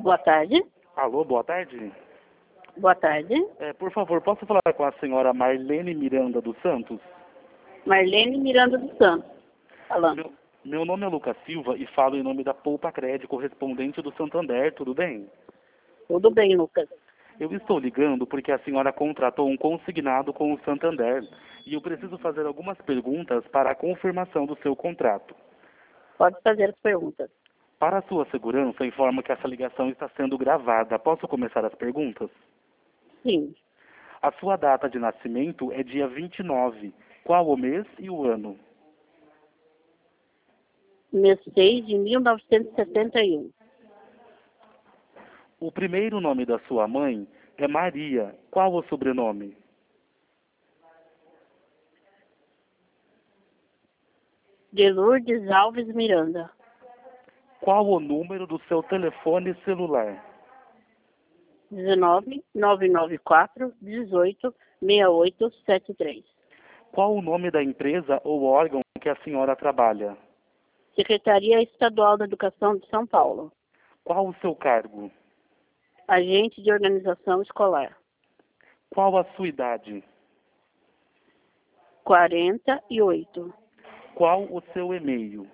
Boa tarde. Alô, boa tarde. Boa tarde. Por favor, posso falar com a senhora Marlene Miranda dos Santos? Marlene Miranda dos Santos, falando. Meu nome é Lucas Silva e falo em nome da Poupa Cred, correspondente do Santander, tudo bem? Tudo bem, Lucas. Eu estou ligando porque a senhora contratou um consignado com o Santander e eu preciso fazer algumas perguntas para a confirmação do seu contrato. Pode fazer as perguntas. Para a sua segurança, informo que essa ligação está sendo gravada. Posso começar as perguntas? Sim. A sua data de nascimento é dia 29. Qual o mês e o ano? Mês 6 de 1971. O primeiro nome da sua mãe é Maria. Qual o sobrenome? De Lourdes Alves Miranda. Qual o número do seu telefone celular? 19 994 18 6873. Qual o nome da empresa ou órgão que a senhora trabalha? Secretaria Estadual da Educação de São Paulo. Qual o seu cargo? Agente de organização escolar. Qual a sua idade? 48. Qual o seu e-mail?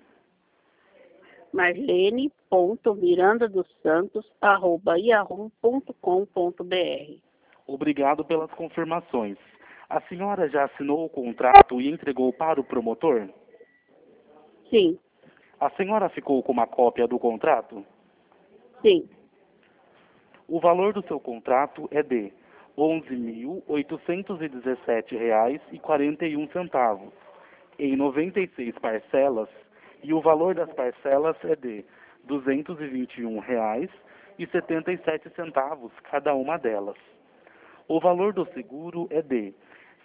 marlene.mirandadosantos@yahoo.com.br. Obrigado pelas confirmações. A senhora já assinou o contrato e entregou para o promotor? Sim, A senhora ficou com uma cópia do contrato? sim. O valor do seu contrato é de R$ 11.817,41 em 96 parcelas e o valor das parcelas é de R$ 221,77 cada uma delas. O valor do seguro é de R$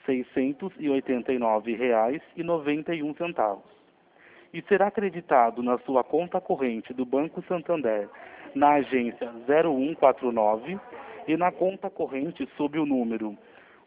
689,91 e será acreditado na sua conta corrente do Banco Santander na agência 0149 e na conta corrente sob o número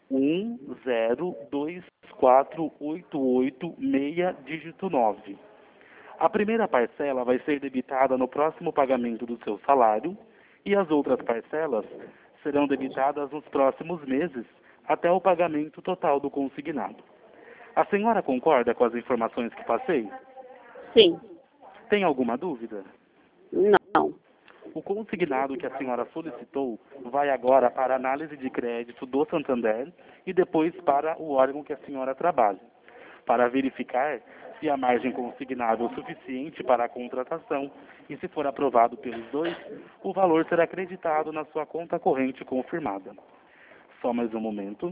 1024886 dígito 9. A primeira parcela vai ser debitada no próximo pagamento do seu salário e as outras parcelas serão debitadas nos próximos meses até o pagamento total do consignado. A senhora concorda com as informações que passei? Sim. Tem alguma dúvida? Não. O consignado que a senhora solicitou vai agora para a análise de crédito do Santander e depois para o órgão que a senhora trabalha, para verificar se a margem consignada é o suficiente para a contratação e, se for aprovado pelos dois, o valor será acreditado na sua conta corrente confirmada. Só mais um momento.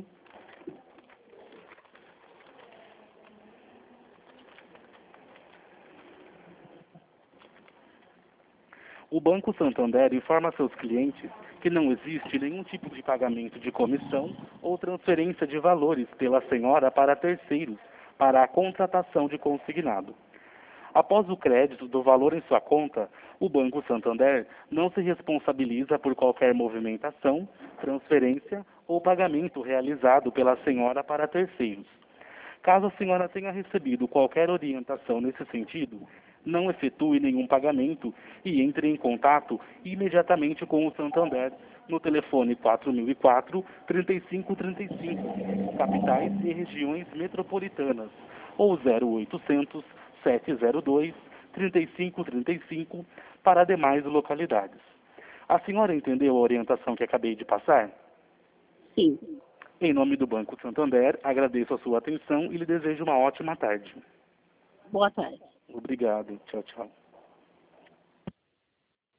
O Banco Santander informa a seus clientes que não existe nenhum tipo de pagamento de comissão ou transferência de valores pela senhora para terceiros para a contratação de consignado. Após o crédito do valor em sua conta, o Banco Santander não se responsabiliza por qualquer movimentação, transferência ou pagamento realizado pela senhora para terceiros. Caso a senhora tenha recebido qualquer orientação nesse sentido, não efetue nenhum pagamento e entre em contato imediatamente com o Santander no telefone 4004-3535, capitais e regiões metropolitanas, ou 0800 702 3535 para demais localidades. A senhora entendeu a orientação que acabei de passar? Sim. Em nome do Banco Santander, agradeço a sua atenção e lhe desejo uma ótima tarde. Boa tarde. Obrigado. Tchau, tchau.